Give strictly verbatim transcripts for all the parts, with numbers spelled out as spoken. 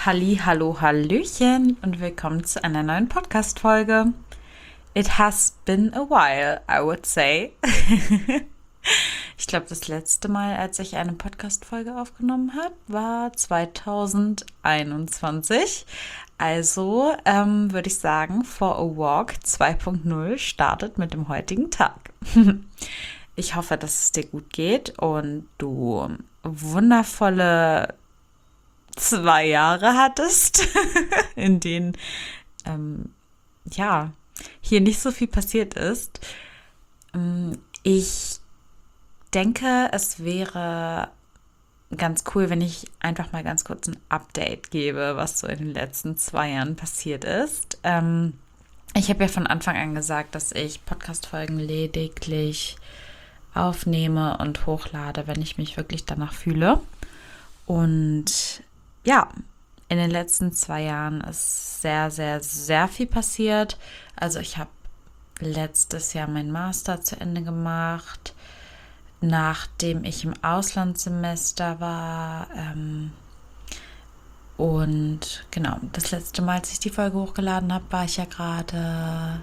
Halli, hallo, hallöchen und willkommen zu einer neuen Podcast-Folge. It has been a while, I would say. Ich glaube, das letzte Mal, als ich eine Podcast-Folge aufgenommen habe, war zwanzig einundzwanzig. Also ähm, würde ich sagen, For a Walk zwei Punkt null startet mit dem heutigen Tag. Ich hoffe, dass es dir gut geht und du wundervolle zwei Jahre hattest, in denen ähm, ja hier nicht so viel passiert ist. Ich denke, es wäre ganz cool, wenn ich einfach mal ganz kurz ein Update gebe, was so in den letzten zwei Jahren passiert ist. Ähm, ich habe ja von Anfang an gesagt, dass ich Podcast-Folgen lediglich aufnehme und hochlade, wenn ich mich wirklich danach fühle. Und ja, in den letzten zwei Jahren ist sehr, sehr, sehr viel passiert. Also ich habe letztes Jahr meinen Master zu Ende gemacht, nachdem ich im Auslandssemester war. Ähm, und genau, das letzte Mal, als ich die Folge hochgeladen habe, war ich ja gerade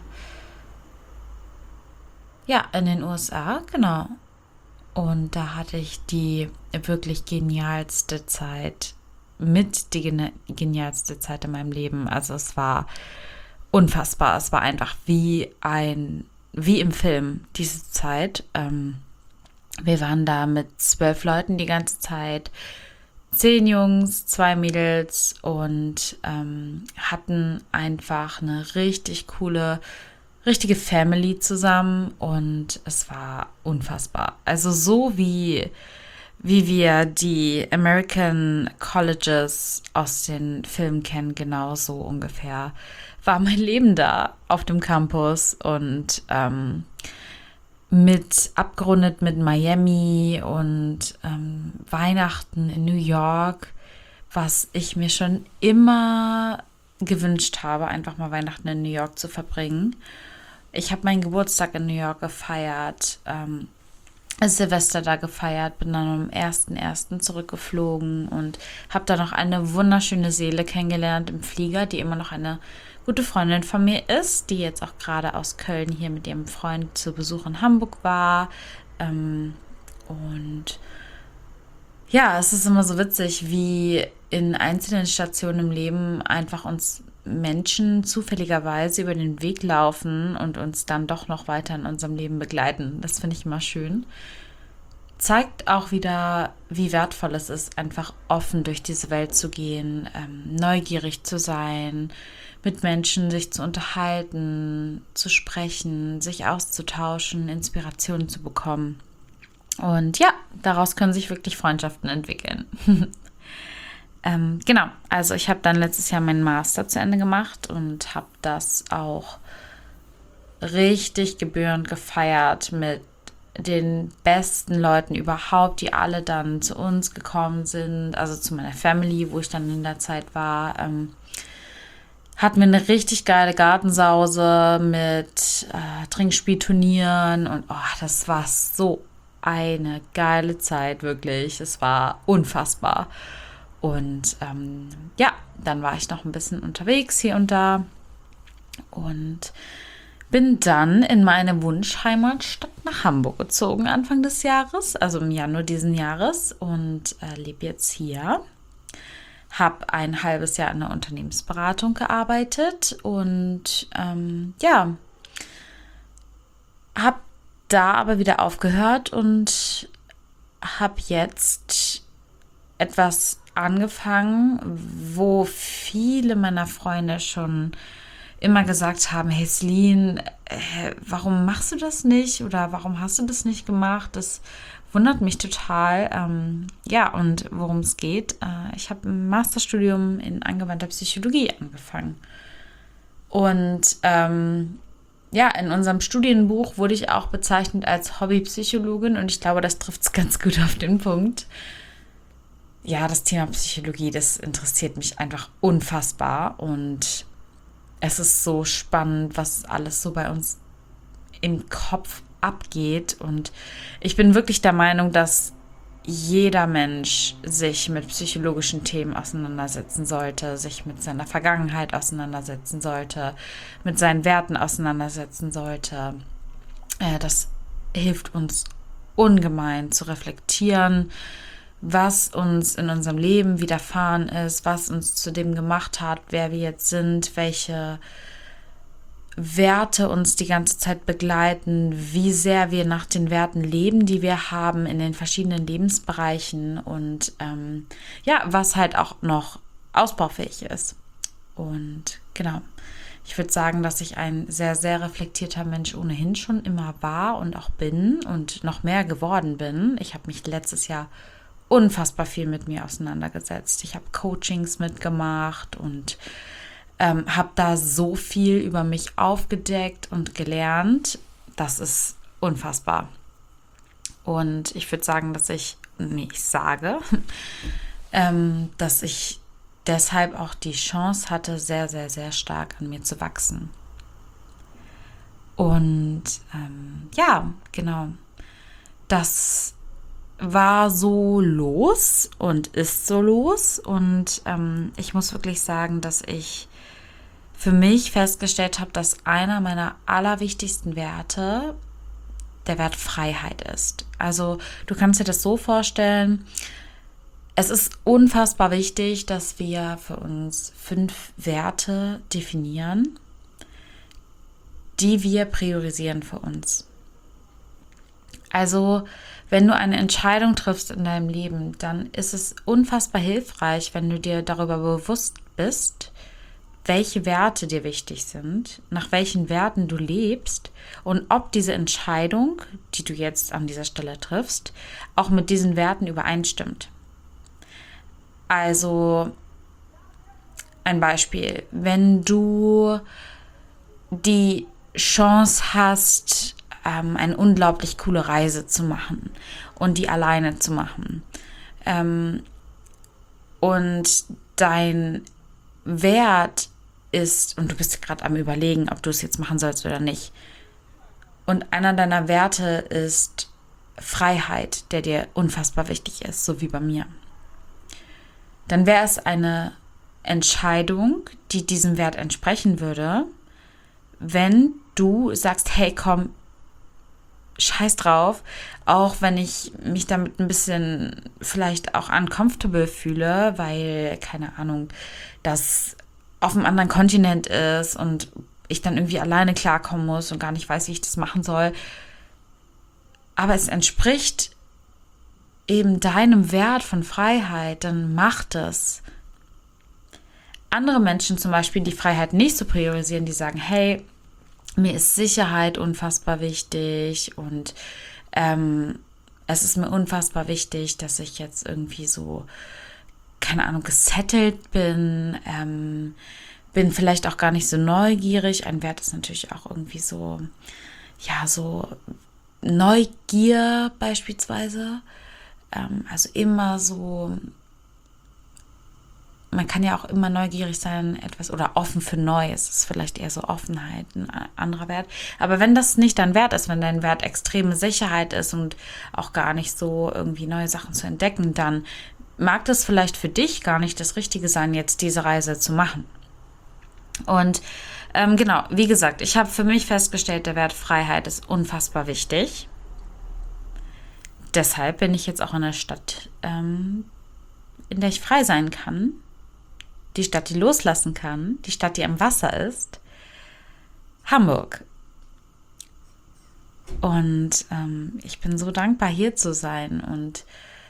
ja, in den U S A, genau. Und da hatte ich die wirklich genialste Zeit, mit die genialste Zeit in meinem Leben. Also es war unfassbar. Es war einfach wie ein, wie im Film, diese Zeit. Ähm, wir waren da mit zwölf Leuten die ganze Zeit. Zehn Jungs, zwei Mädels und ähm, hatten einfach eine richtig coole richtige Family zusammen und es war unfassbar. Also so wie, wie wir die American Colleges aus den Filmen kennen, genauso ungefähr war mein Leben da auf dem Campus und ähm, mit abgerundet mit Miami und ähm, Weihnachten in New York, was ich mir schon immer gewünscht habe, einfach mal Weihnachten in New York zu verbringen. Ich habe meinen Geburtstag in New York gefeiert, ähm, Silvester da gefeiert, bin dann am ersten ersten zurückgeflogen und habe da noch eine wunderschöne Seele kennengelernt im Flieger, die immer noch eine gute Freundin von mir ist, die jetzt auch gerade aus Köln hier mit ihrem Freund zu Besuch in Hamburg war. Ähm, und ja, es ist immer so witzig, wie in einzelnen Stationen im Leben einfach uns Menschen zufälligerweise über den Weg laufen und uns dann doch noch weiter in unserem Leben begleiten. Das finde ich immer schön. Zeigt auch wieder, wie wertvoll es ist, einfach offen durch diese Welt zu gehen, ähm, neugierig zu sein, mit Menschen sich zu unterhalten, zu sprechen, sich auszutauschen, Inspirationen zu bekommen. Und ja, daraus können sich wirklich Freundschaften entwickeln. ähm, genau, also ich habe dann letztes Jahr meinen Master zu Ende gemacht und habe das auch richtig gebührend gefeiert mit den besten Leuten überhaupt, die alle dann zu uns gekommen sind, also zu meiner Family, wo ich dann in der Zeit war. Ähm, hatten wir eine richtig geile Gartensause mit äh, Trinkspielturnieren und oh, das war so eine geile Zeit, wirklich. Es war unfassbar. Und ähm, ja, dann war ich noch ein bisschen unterwegs hier und da und bin dann in meine Wunschheimatstadt nach Hamburg gezogen Anfang des Jahres, also im Januar diesen Jahres und äh, lebe jetzt hier. Habe ein halbes Jahr in der Unternehmensberatung gearbeitet und ähm, ja, habe da aber wieder aufgehört und habe jetzt etwas angefangen, wo viele meiner Freunde schon immer gesagt haben, hey Celine, äh, warum machst du das nicht oder warum hast du das nicht gemacht? Das wundert mich total. Ähm, ja, und worum es geht, äh, ich habe ein Masterstudium in angewandter Psychologie angefangen. Und ähm, ja, in unserem Studienbuch wurde ich auch bezeichnet als Hobbypsychologin und ich glaube, das trifft es ganz gut auf den Punkt. Ja, das Thema Psychologie, das interessiert mich einfach unfassbar und es ist so spannend, was alles so bei uns im Kopf abgeht und ich bin wirklich der Meinung, dass jeder Mensch sich mit psychologischen Themen auseinandersetzen sollte, sich mit seiner Vergangenheit auseinandersetzen sollte, mit seinen Werten auseinandersetzen sollte. Äh, das hilft uns ungemein zu reflektieren, was uns in unserem Leben widerfahren ist, was uns zu dem gemacht hat, wer wir jetzt sind, welche Werte uns die ganze Zeit begleiten, wie sehr wir nach den Werten leben, die wir haben in den verschiedenen Lebensbereichen und ähm, ja, was halt auch noch ausbaufähig ist. Und genau, ich würde sagen, dass ich ein sehr, sehr reflektierter Mensch ohnehin schon immer war und auch bin und noch mehr geworden bin. Ich habe mich letztes Jahr unfassbar viel mit mir auseinandergesetzt. Ich habe Coachings mitgemacht und ähm, habe da so viel über mich aufgedeckt und gelernt. Das ist unfassbar. Und ich würde sagen, dass ich, nee, ich sage, ähm, dass ich deshalb auch die Chance hatte, sehr, sehr, sehr stark an mir zu wachsen. Und ähm, ja, genau, das war so los und ist so los. Und ähm, ich muss wirklich sagen, dass ich für mich festgestellt habe, dass einer meiner allerwichtigsten Werte der Wert Freiheit ist. Also du kannst dir das so vorstellen, es ist unfassbar wichtig, dass wir für uns fünf Werte definieren, die wir priorisieren für uns. Also, wenn du eine Entscheidung triffst in deinem Leben, dann ist es unfassbar hilfreich, wenn du dir darüber bewusst bist, welche Werte dir wichtig sind, nach welchen Werten du lebst und ob diese Entscheidung, die du jetzt an dieser Stelle triffst, auch mit diesen Werten übereinstimmt. Also, ein Beispiel, wenn du die Chance hast, ähm, eine unglaublich coole Reise zu machen und die alleine zu machen. Ähm, und dein Wert ist, und du bist gerade am Überlegen, ob du es jetzt machen sollst oder nicht. Und einer deiner Werte ist Freiheit, der dir unfassbar wichtig ist, so wie bei mir. Dann wäre es eine Entscheidung, die diesem Wert entsprechen würde, wenn du sagst, hey, komm, scheiß drauf, auch wenn ich mich damit ein bisschen vielleicht auch uncomfortable fühle, weil, keine Ahnung, das auf einem anderen Kontinent ist und ich dann irgendwie alleine klarkommen muss und gar nicht weiß, wie ich das machen soll. Aber es entspricht eben deinem Wert von Freiheit, dann mach das. Andere Menschen zum Beispiel, die Freiheit nicht so priorisieren, die sagen, hey, mir ist Sicherheit unfassbar wichtig und ähm, es ist mir unfassbar wichtig, dass ich jetzt irgendwie so, keine Ahnung, gesettelt bin, ähm, bin vielleicht auch gar nicht so neugierig. Ein Wert ist natürlich auch irgendwie so, ja, so Neugier beispielsweise. Ähm, also immer so, man kann ja auch immer neugierig sein, etwas oder offen für Neues. Das ist vielleicht eher so Offenheit, ein anderer Wert. Aber wenn das nicht dein Wert ist, wenn dein Wert extreme Sicherheit ist und auch gar nicht so irgendwie neue Sachen zu entdecken, dann mag das vielleicht für dich gar nicht das Richtige sein, jetzt diese Reise zu machen. Und ähm, genau, wie gesagt, ich habe für mich festgestellt, der Wert Freiheit ist unfassbar wichtig. Deshalb bin ich jetzt auch in einer Stadt, ähm, in der ich frei sein kann. Die Stadt, die loslassen kann. Die Stadt, die am Wasser ist. Hamburg. Und ähm, ich bin so dankbar, hier zu sein und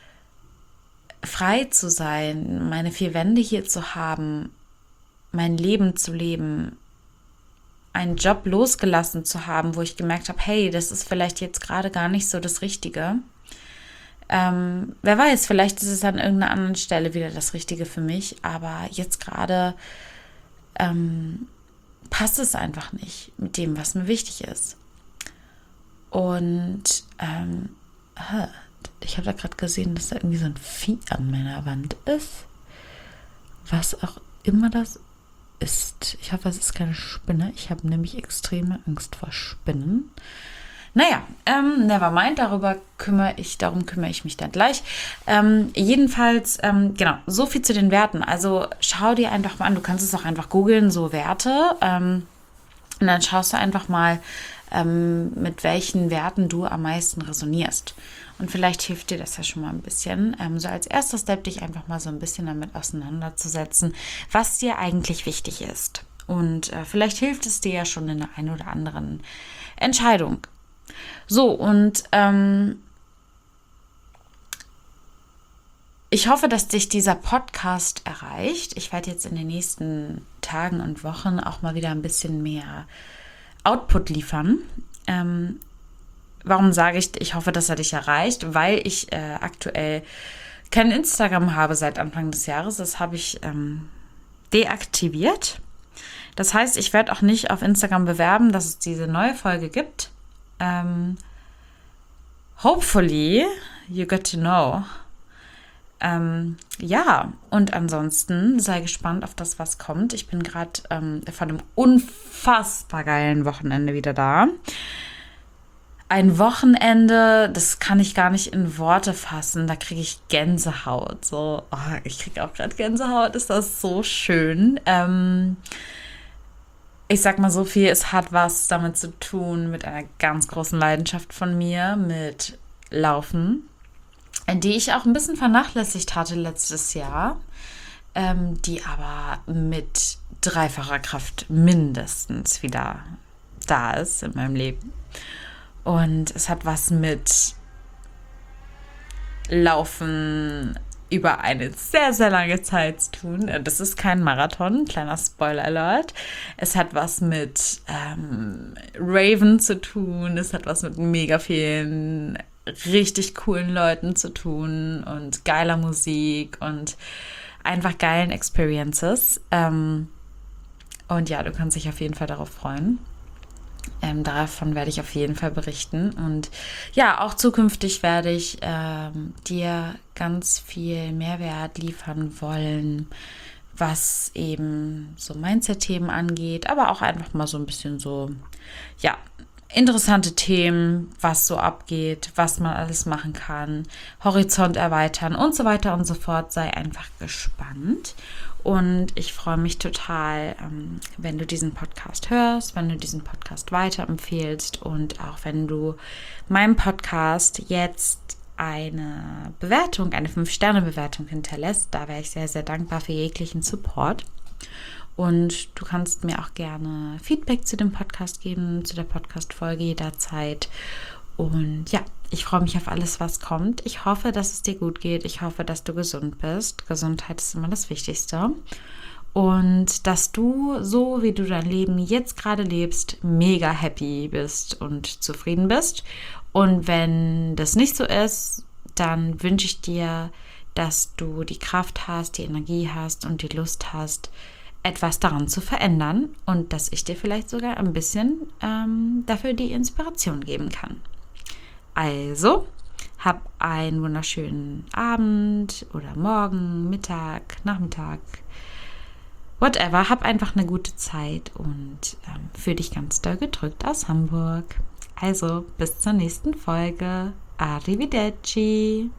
frei zu sein, meine vier Wände hier zu haben, mein Leben zu leben, einen Job losgelassen zu haben, wo ich gemerkt habe, hey, das ist vielleicht jetzt gerade gar nicht so das Richtige. Ähm, wer weiß, vielleicht ist es an irgendeiner anderen Stelle wieder das Richtige für mich, aber jetzt gerade ähm, passt es einfach nicht mit dem, was mir wichtig ist. Und ähm, ich habe da gerade gesehen, dass da irgendwie so ein Vieh an meiner Wand ist. Was auch immer das ist. Ich hoffe, es ist keine Spinne. Ich habe nämlich extreme Angst vor Spinnen. Naja, ähm, never mind, darüber kümmere ich, darum kümmere ich mich dann gleich. Ähm, jedenfalls, ähm, genau, so viel zu den Werten. Also schau dir einfach mal an, du kannst es auch einfach googeln, so Werte. Ähm, und dann schaust du einfach mal, ähm, mit welchen Werten du am meisten resonierst. Und vielleicht hilft dir das ja schon mal ein bisschen. Ähm, so als erster Step dich einfach mal so ein bisschen damit auseinanderzusetzen, was dir eigentlich wichtig ist. Und äh, vielleicht hilft es dir ja schon in der einen oder anderen Entscheidung. So, und ähm, ich hoffe, dass dich dieser Podcast erreicht. Ich werde jetzt in den nächsten Tagen und Wochen auch mal wieder ein bisschen mehr Output liefern. Ähm, warum sage ich, ich hoffe, dass er dich erreicht? Weil ich äh, aktuell kein Instagram habe seit Anfang des Jahres. Das habe ich ähm, deaktiviert. Das heißt, ich werde auch nicht auf Instagram bewerben, dass es diese neue Folge gibt. Ähm, hopefully, you get to know. Ähm, ja, und ansonsten sei gespannt auf das, was kommt. Ich bin gerade ähm, von einem unfassbar geilen Wochenende wieder da. Ein Wochenende, das kann ich gar nicht in Worte fassen. Da kriege ich Gänsehaut. So, oh, ich kriege auch gerade Gänsehaut. Ist das so schön? Ähm, ich sag mal so viel, es hat was damit zu tun mit einer ganz großen Leidenschaft von mir, mit Laufen, die ich auch ein bisschen vernachlässigt hatte letztes Jahr, ähm, die aber mit dreifacher Kraft mindestens wieder da ist in meinem Leben. Und es hat was mit Laufen über eine sehr, sehr lange Zeit zu tun. Das ist kein Marathon, kleiner Spoiler-Alert. Es hat was mit ähm, Raven zu tun, es hat was mit mega vielen richtig coolen Leuten zu tun und geiler Musik und einfach geilen Experiences. Ähm, und ja, du kannst dich auf jeden Fall darauf freuen. Ähm, davon werde ich auf jeden Fall berichten. Und ja, auch zukünftig werde ich ähm, dir ganz viel Mehrwert liefern wollen, was eben so Mindset-Themen angeht, aber auch einfach mal so ein bisschen so, ja, interessante Themen, was so abgeht, was man alles machen kann, Horizont erweitern und so weiter und so fort. Sei einfach gespannt. Und ich freue mich total, ähm, wenn du diesen Podcast hörst, wenn du diesen Podcast weiterempfehlst und auch wenn du meinem Podcast jetzt eine Bewertung, eine fünf Sterne Bewertung hinterlässt. Da wäre ich sehr, sehr dankbar für jeglichen Support. Und du kannst mir auch gerne Feedback zu dem Podcast geben, zu der Podcast-Folge jederzeit. Und ja, ich freue mich auf alles, was kommt. Ich hoffe, dass es dir gut geht. Ich hoffe, dass du gesund bist. Gesundheit ist immer das Wichtigste. Und dass du, so wie du dein Leben jetzt gerade lebst, mega happy bist und zufrieden bist. Und wenn das nicht so ist, dann wünsche ich dir, dass du die Kraft hast, die Energie hast und die Lust hast, etwas daran zu verändern und dass ich dir vielleicht sogar ein bisschen ähm, dafür die Inspiration geben kann. Also, hab einen wunderschönen Abend oder Morgen, Mittag, Nachmittag, whatever. Hab einfach eine gute Zeit und ähm, fühl dich ganz doll gedrückt aus Hamburg. Also, bis zur nächsten Folge. Arrivederci.